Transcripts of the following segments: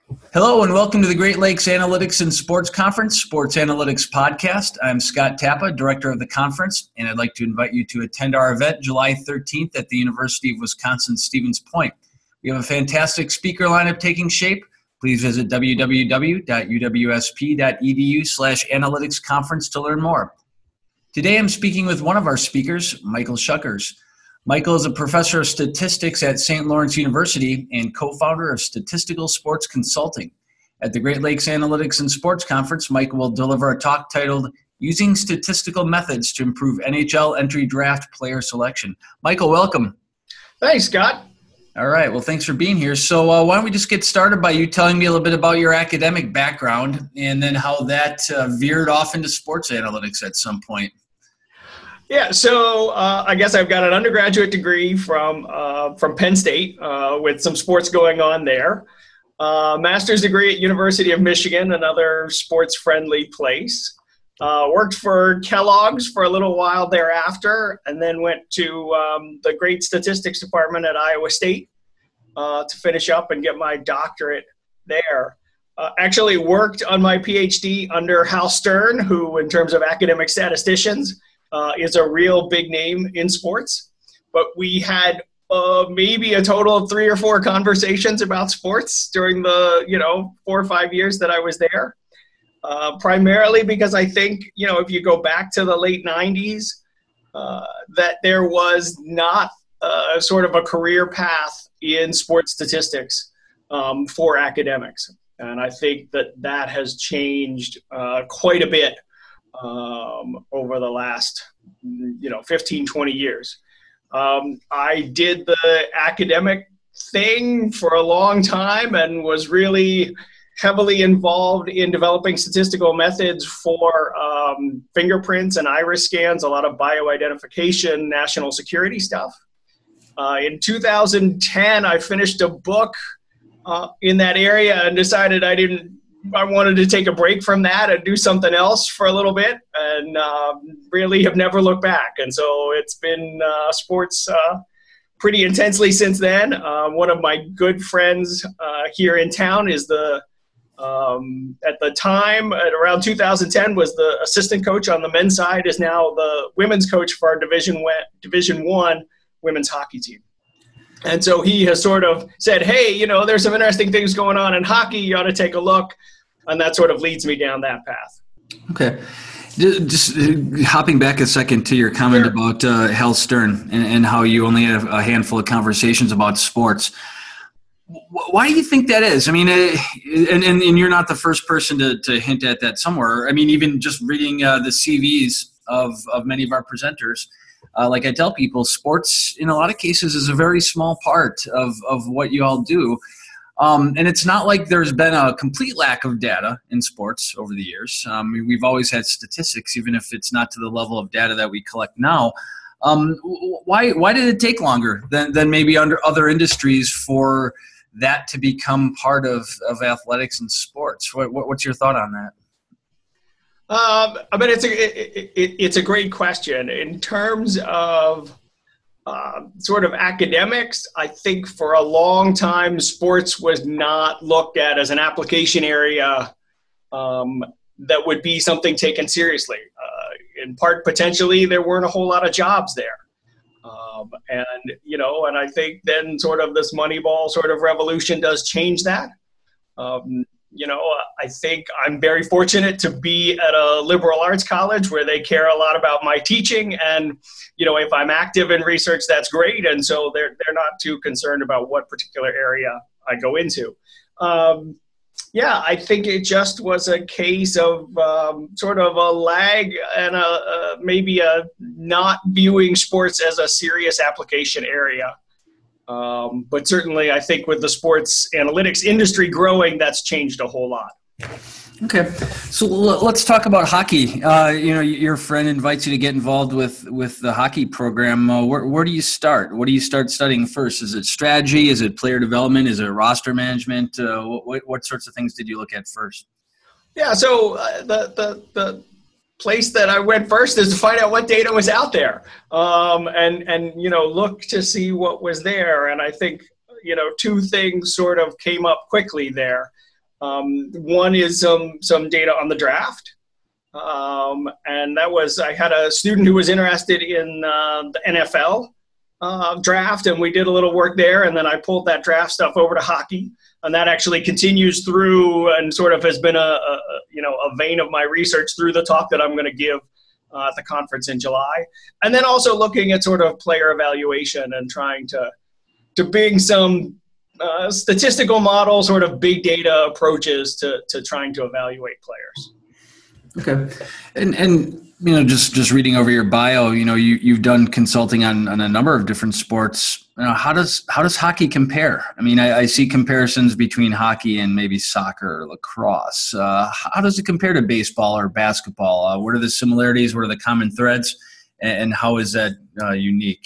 Hello and welcome to the Great Lakes Analytics and Sports Conference, Sports Analytics Podcast. I'm Scott Tappa, Director of the conference, and I'd like to invite you to attend our event July 13th at the University of Wisconsin-Stevens Point. We have a fantastic speaker lineup taking shape. Please visit www.uwsp.edu/analyticsconference to learn more. Today I'm speaking with one of our speakers, Michael Shuckers. Michael is a professor of statistics at St. Lawrence University and co-founder of Statistical Sports Consulting. At the Great Lakes Analytics and Sports Conference, Michael will deliver a talk titled Using Statistical Methods to Improve NHL Entry Draft Player Selection. Michael, welcome. Thanks, Scott. All right. Well, thanks for being here. So why don't we just get started by you telling me a little bit about your academic background and then how that veered off into sports analytics at some point. Yeah, so I guess I've got an undergraduate degree from Penn State with some sports going on there. Master's degree at University of Michigan, another sports-friendly place. Worked for Kellogg's for a little while thereafter, and then went to the great statistics department at Iowa State to finish up and get my doctorate there. Actually worked on my PhD under Hal Stern, who, in terms of academic statisticians, is a real big name in sports. But we had maybe a total of 3 or 4 conversations about sports during the 4 or 5 years that I was there. Primarily because I think, if you go back to the late 90s, that there was not sort of a career path in sports statistics for academics. And I think that has changed quite a bit over the last 15, 20 years. I did the academic thing for a long time and was really heavily involved in developing statistical methods for fingerprints and iris scans, a lot of bioidentification, national security stuff. In 2010, I finished a book in that area and decided I wanted to take a break from that and do something else for a little bit, and really have never looked back. And so it's been sports pretty intensely since then. One of my good friends here in town is at the time, at around 2010, was the assistant coach on the men's side, is now the women's coach for our Division I women's hockey team. And so he has sort of said, hey, there's some interesting things going on in hockey. You ought to take a look. And that sort of leads me down that path. Okay. Just hopping back a second to your comment about Hal Stern and how you only have a handful of conversations about sports. Why do you think that is? I mean, and you're not the first person to hint at that somewhere. I mean, even just reading the CVs of many of our presenters, like I tell people, sports in a lot of cases is a very small part of what you all do. And it's not like there's been a complete lack of data in sports over the years. We've always had statistics, even if it's not to the level of data that we collect now. Why did it take longer than maybe under other industries for that to become part of athletics and sports? What's your thought on that? I mean, it's a great question. In terms of sort of academics, I think for a long time sports was not looked at as an application area that would be something taken seriously. In part, potentially, there weren't a whole lot of jobs there. And I think then sort of this Moneyball sort of revolution does change that. I think I'm very fortunate to be at a liberal arts college where they care a lot about my teaching. And, if I'm active in research, that's great. And so they're not too concerned about what particular area I go into. I think it just was a case of sort of a lag and maybe a not viewing sports as a serious application area. But certainly, I think with the sports analytics industry growing, that's changed a whole lot. Okay, so let's talk about hockey. Your friend invites you to get involved with the hockey program. Where do you start? What do you start studying first? Is it strategy? Is it player development? Is it roster management? What sorts of things did you look at first? Yeah, so the place that I went first is to find out what data was out there, and look to see what was there. And I think 2 things sort of came up quickly there. One is some data on the draft. And that was, I had a student who was interested in the NFL draft, and we did a little work there, and then I pulled that draft stuff over to hockey, and that actually continues through and sort of has been a vein of my research through the talk that I'm going to give at the conference in July. And then also looking at sort of player evaluation and trying to bring some statistical model, sort of big data approaches to trying to evaluate players. Okay. And just reading over your bio, you've done consulting on a number of different sports. How does hockey compare? I mean, I see comparisons between hockey and maybe soccer or lacrosse. How does it compare to baseball or basketball? What are the similarities? What are the common threads? And how is that unique?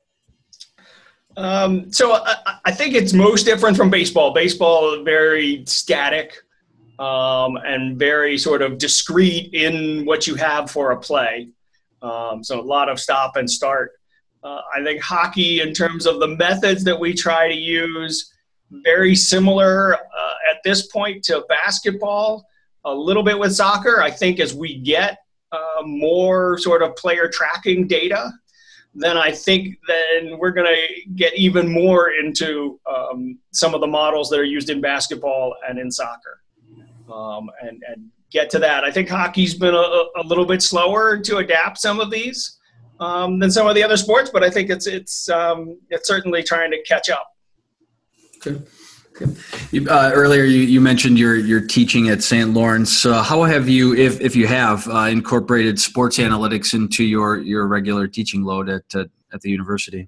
So I think it's most different from baseball. Baseball is very static. And very sort of discrete in what you have for a play. So a lot of stop and start. I think hockey, in terms of the methods that we try to use, very similar at this point to basketball, a little bit with soccer. I think as we get more sort of player tracking data, then I think then we're going to get even more into some of the models that are used in basketball and in soccer. And get to that. I think hockey's been a little bit slower to adapt some of these than some of the other sports, but I think it's certainly trying to catch up. Okay. Earlier you mentioned your teaching at St. Lawrence. How have you, if you have, incorporated sports analytics into your regular teaching load at the university?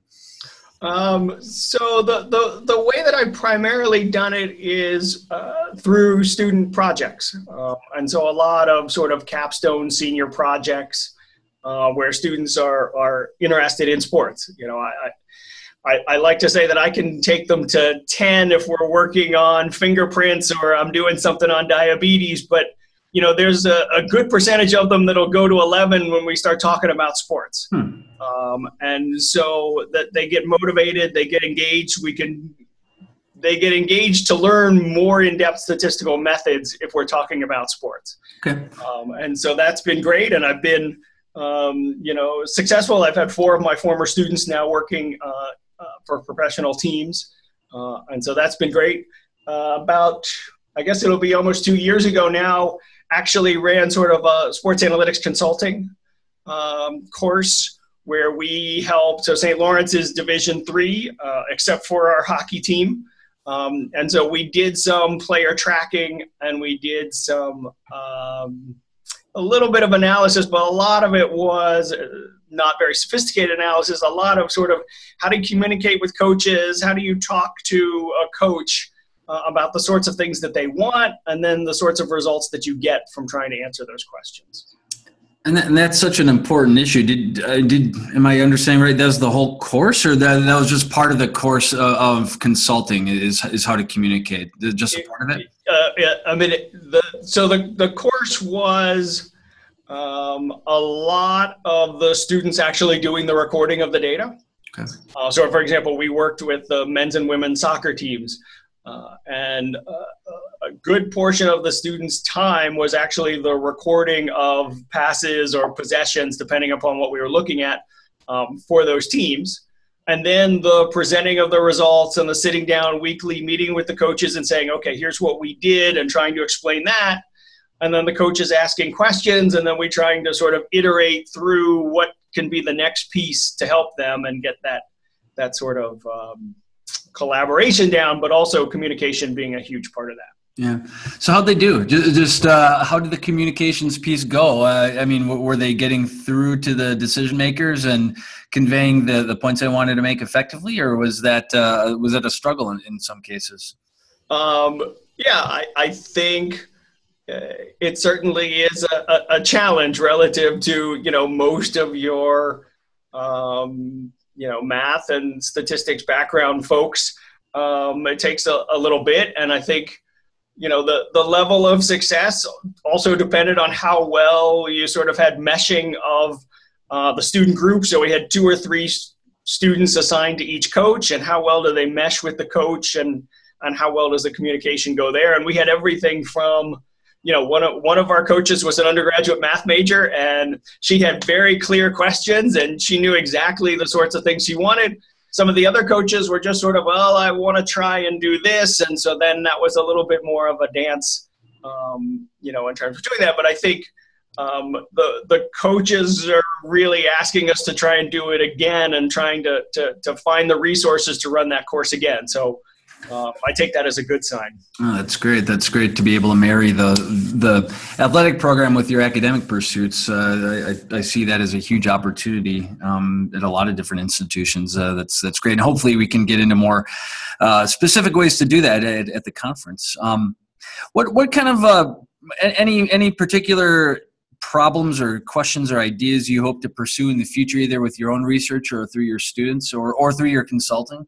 So the way that I've primarily done it is through student projects. And so a lot of sort of capstone senior projects where students are interested in sports. I like to say that I can take them to 10 if we're working on fingerprints or I'm doing something on diabetes, but there's a good percentage of them that'll go to 11 when we start talking about sports. And so that they get motivated, they get engaged. They get engaged to learn more in-depth statistical methods if we're talking about sports. Okay. And so that's been great. And I've been, successful. I've had 4 of my former students now working for professional teams. And so that's been great. About, I guess it'll be almost 2 years ago now, actually ran sort of a sports analytics consulting course where we helped. So St. Lawrence is Division III, except for our hockey team. And so we did some player tracking and we did some a little bit of analysis, but a lot of it was not very sophisticated analysis. A lot of sort of how do you communicate with coaches? How do you talk to a coach about the sorts of things that they want, and then the sorts of results that you get from trying to answer those questions. And that's such an important issue. Am I understanding right? That was the whole course, or that was just part of the course of consulting? Is how to communicate? Just a part of it? The course was a lot of the students actually doing the recording of the data. Okay. So, for example, we worked with the men's and women's soccer teams. And a good portion of the students' time was actually the recording of passes or possessions, depending upon what we were looking at, for those teams. And then the presenting of the results and the sitting down weekly meeting with the coaches and saying, okay, here's what we did, and trying to explain that. And then the coaches asking questions, and then we trying to sort of iterate through what can be the next piece to help them and get that sort of collaboration down, but also communication being a huge part of that. Yeah. So how'd they do? Just how did the communications piece go? Were they getting through to the decision makers and conveying the points they wanted to make effectively, or was that a struggle in some cases? I think it certainly is a challenge relative to most of your math and statistics background folks. It takes a little bit. And I think, the level of success also depended on how well you sort of had meshing of the student group. So we had 2 or 3 students assigned to each coach, and how well do they mesh with the coach and and how well does the communication go there. And we had everything from, one of our coaches was an undergraduate math major, and she had very clear questions and she knew exactly the sorts of things she wanted. Some of the other coaches were just sort of, well, I want to try and do this. And so then that was a little bit more of a dance, in terms of doing that. But I think the coaches are really asking us to try and do it again and trying to find the resources to run that course again. So I take that as a good sign. Oh, that's great. That's great to be able to marry the athletic program with your academic pursuits. I see that as a huge opportunity at a lot of different institutions. That's great. And hopefully we can get into more specific ways to do that at the conference. What kind of any particular problems or questions or ideas you hope to pursue in the future, either with your own research or through your students or through your consulting?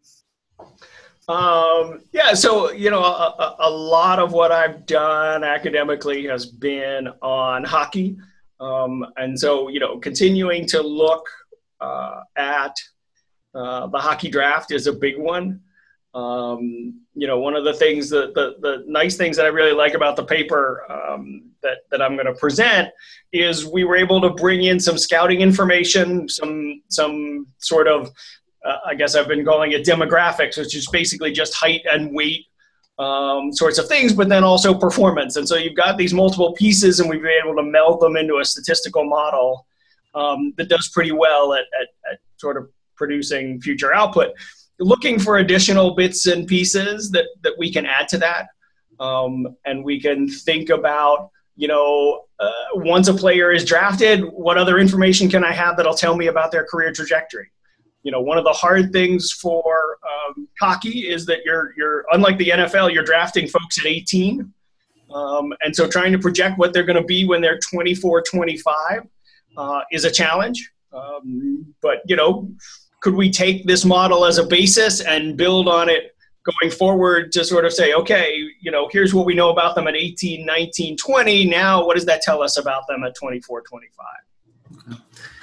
So, a lot of what I've done academically has been on hockey. And so, continuing to look at the hockey draft is a big one. One of the things, the nice things that I really like about the paper that I'm going to present is we were able to bring in some scouting information, some sort of, I guess I've been calling it demographics, which is basically just height and weight sorts of things, but then also performance. And so you've got these multiple pieces, and we've been able to meld them into a statistical model that does pretty well at sort of producing future output. Looking for additional bits and pieces that we can add to that. And we can think about, once a player is drafted, what other information can I have that'll tell me about their career trajectory? One of the hard things for hockey is that you're unlike the NFL, you're drafting folks at 18. And so trying to project what they're going to be when they're 24, 25 is a challenge. But, could we take this model as a basis and build on it going forward to sort of say, okay, here's what we know about them at 18, 19, 20. Now, what does that tell us about them at 24, 25?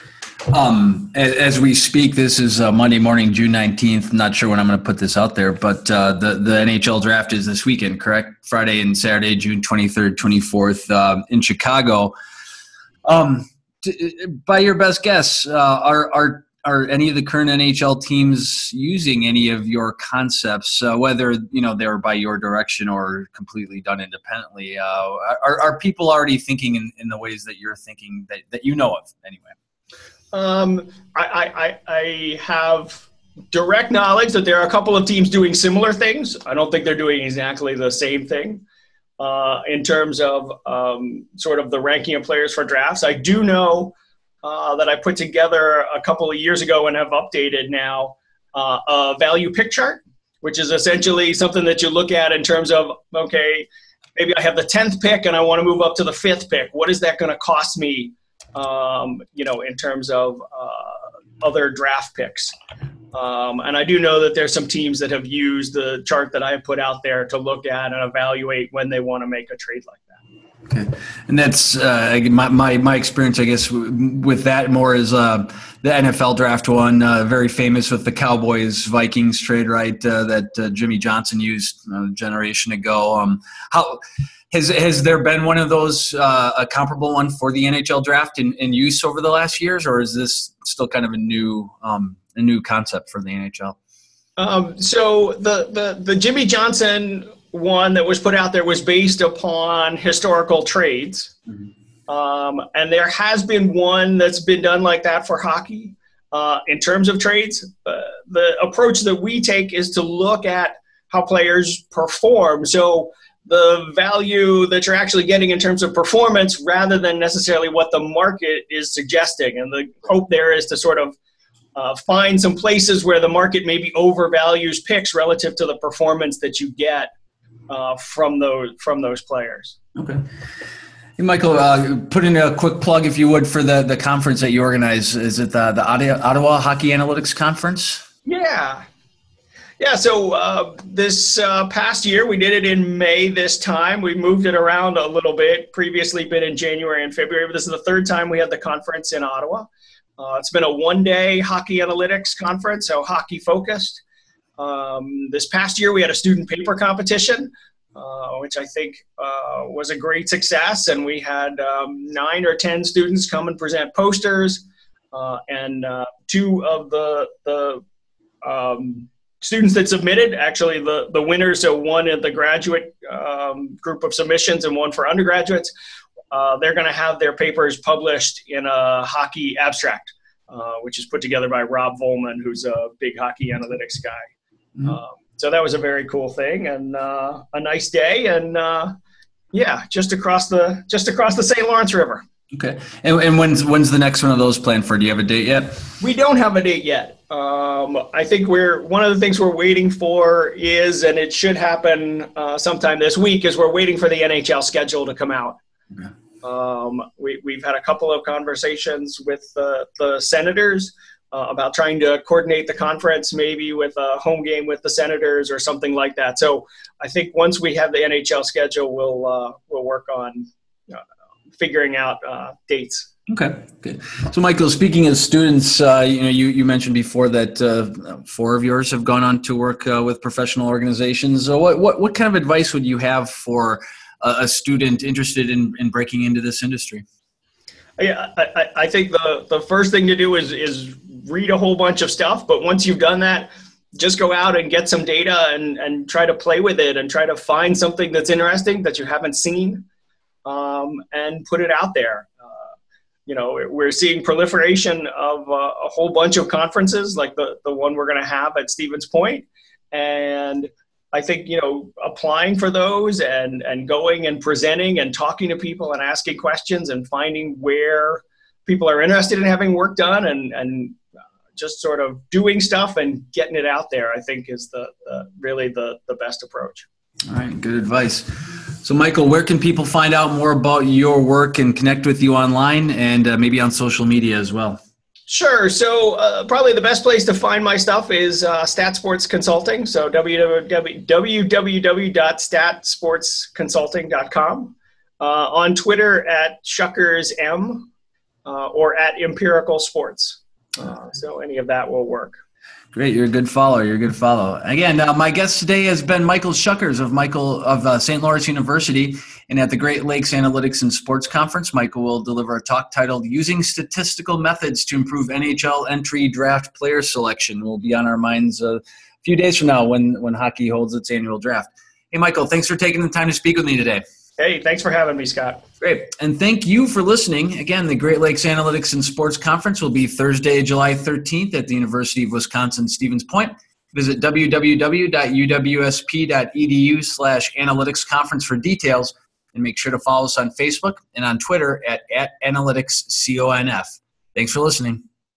As we speak, this is Monday morning, June 19th. Not sure when I'm going to put this out there, but the NHL draft is this weekend, correct? Friday and Saturday, June 23rd, 24th in Chicago. By your best guess, are any of the current NHL teams using any of your concepts, whether they're by your direction or completely done independently? Are people already thinking in the ways that you're thinking that you know of anyway? I have direct knowledge that there are a couple of teams doing similar things. I don't think they're doing exactly the same thing in terms of sort of the ranking of players for drafts. I do know that I put together a couple of years ago and have updated now a value pick chart, which is essentially something that you look at in terms of, okay, maybe I have the 10th pick and I want to move up to the 5th pick. What is that going to cost me, in terms of other draft picks? And I do know that there's some teams that have used the chart that I have put out there to look at and evaluate when they want to make a trade like that. Okay, and that's my experience, I guess, with that more is the NFL draft one, very famous with the Cowboys-Vikings trade, right? That Jimmy Johnson used a generation ago. How has there been one of those, a comparable one for the NHL draft in use over the last years, or is this still kind of a new concept for the NHL? So the Jimmy Johnson one that was put out there was based upon historical trades. Mm-hmm. And there has been one that's been done like that for hockey. In terms of trades, the approach that we take is to look at how players perform. So the value that you're actually getting in terms of performance rather than necessarily what the market is suggesting. And the hope there is to sort of find some places where the market maybe overvalues picks relative to the performance that you get from those players. Okay. Hey, Michael, put in a quick plug, if you would, for the conference that you organize. Is it the Ottawa Hockey Analytics Conference? Yeah. So this past year, we did it in May this time. We moved it around a little bit. Previously been in January and February, but this is the third time we had the conference in Ottawa. It's been a one-day hockey analytics conference, so hockey-focused. This past year, we had a student paper competition, which I think was a great success. And we had 9 or 10 students come and present posters. And 2 of the students that submitted, actually the winners, so one in the graduate group of submissions and one for undergraduates, they're going to have their papers published in a hockey abstract, which is put together by Rob Volman, who's a big hockey analytics guy. Mm-hmm. So that was a very cool thing and a nice day. And just across the St. Lawrence River. Okay. And when's the next one of those planned for? Do you have a date yet? We don't have a date yet. I think one of the things we're waiting for is, and it should happen sometime this week, is we're waiting for the NHL schedule to come out. Okay. We've had a couple of conversations with the Senators about trying to coordinate the conference, maybe with a home game with the Senators or something like that. So I think once we have the NHL schedule, we'll work on figuring out dates. Okay, good. So, Michael, speaking of students, you mentioned before that 4 of yours have gone on to work with professional organizations. So what kind of advice would you have for a student interested in breaking into this industry? Yeah, I think the first thing to do is read a whole bunch of stuff. But once you've done that, just go out and get some data and try to play with it and try to find something that's interesting that you haven't seen. And put it out there. We're seeing proliferation of a whole bunch of conferences like the one we're going to have at Stevens Point. And I think, applying for those and going and presenting and talking to people and asking questions and finding where people are interested in having work done and just sort of doing stuff and getting it out there, I think is really the best approach. All right. Good advice. So, Michael, where can people find out more about your work and connect with you online and maybe on social media as well? Sure. So probably the best place to find my stuff is Stat Sports Consulting. So www.statsportsconsulting.com. On Twitter at ShuckersM or at Empirical Sports. So any of that will work. Great. You're a good follower. Again, my guest today has been Michael Shuckers of St. Lawrence University. And at the Great Lakes Analytics and Sports Conference, Michael will deliver a talk titled Using Statistical Methods to Improve NHL Entry Draft Player Selection. Will be on our minds a few days from now when hockey holds its annual draft. Hey, Michael, thanks for taking the time to speak with me today. Hey, thanks for having me, Scott. Great. And thank you for listening. Again, the Great Lakes Analytics and Sports Conference will be Thursday, July 13th at the University of Wisconsin Stevens Point. Visit www.uwsp.edu/analytics conference for details, and make sure to follow us on Facebook and on Twitter at analyticsconf. Thanks for listening.